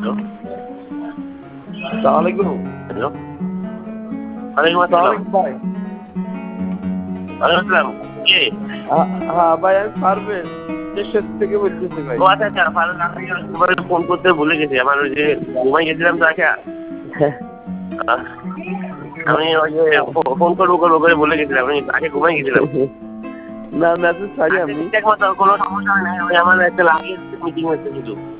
আসসালামু হ্যালো, ওয়ালাইকুম আসসালাম। ভাই। ওয়ালাইকুম আসসালাম। কে? হ্যাঁ ভাই, আমি পারভেজ দেশের থেকে বলতেছি ভাই। ও আচ্ছা আচ্ছা, ফারুক, আমি তোমাকে ফোন করতে ভুলে গেছি। আমার ওই যে ঘুমাই গেছিলাম তো আচ্ছা। আমি ওই যে ফোন করবো করবো করে বলে গেছিলাম, আমি আগে ঘুমাই গেছিলাম। না মেসেজ ছাড়ি আমি। ঠিক মতো কোনো সমস্যা হয় না, ওই আমার একটা লাগেজ মিটিং হচ্ছে শুধু।